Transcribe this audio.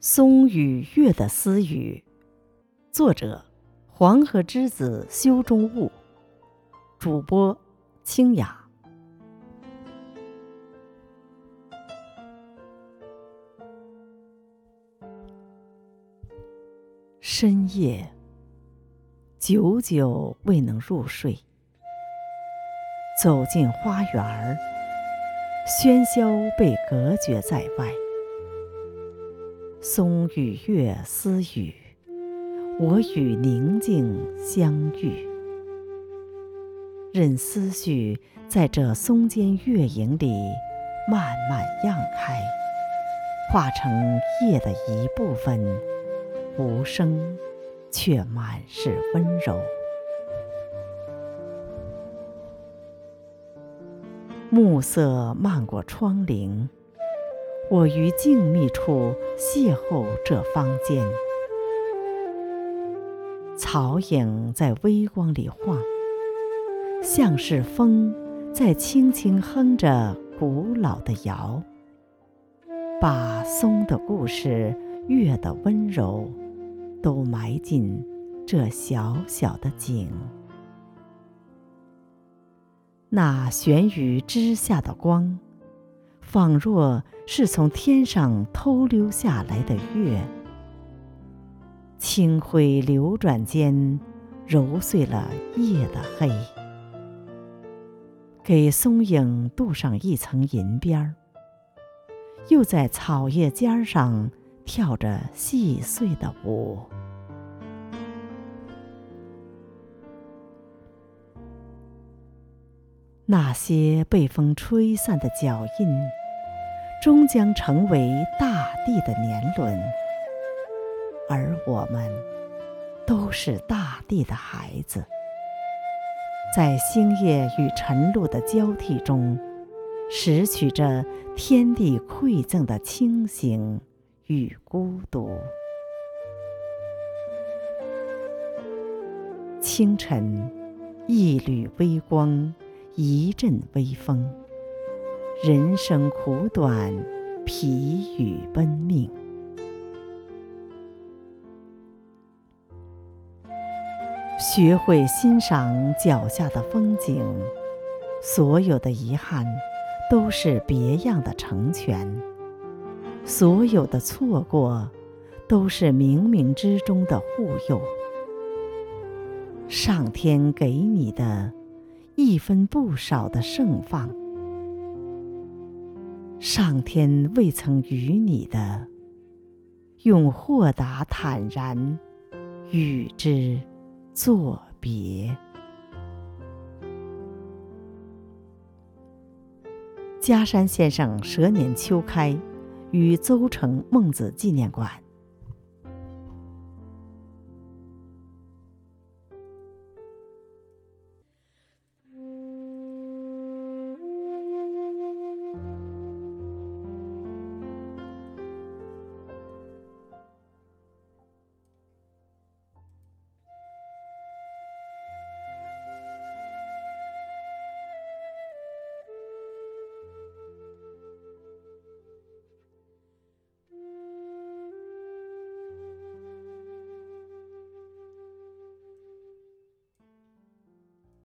松与月的私语，作者黄河之子修中物，主播清雅。深夜，久久未能入睡，走进花园儿，喧嚣被隔绝在外。松与月私语，我与宁静相遇。任思绪在这松间月影里慢慢漾开，化成夜的一部分，无声却满是温柔。暮色漫过窗棂，我于静谧处邂逅这芳间。草影在微光里晃，像是风在轻轻哼着古老的谣，把松的故事、月的温柔都埋进这小小的景。那悬于枝下的光，仿若是从天上偷溜下来的月，清辉流转间揉碎了夜的黑，给松影镀上一层银边儿，又在草叶尖上跳着细碎的舞。那些被风吹散的脚印，终将成为大地的年轮，而我们都是大地的孩子，在星夜与晨露的交替中，拾取着天地馈赠的清醒与孤独。清晨，一缕微光，一阵微风，人生苦短，疲与奔命。学会欣赏脚下的风景，所有的遗憾都是别样的成全，所有的错过都是冥冥之中的护佑。上天给你的一分不少的盛放，上天未曾与你的，用豁达坦然与之作别。嘉山先生蛇年秋开于邹城孟子纪念馆。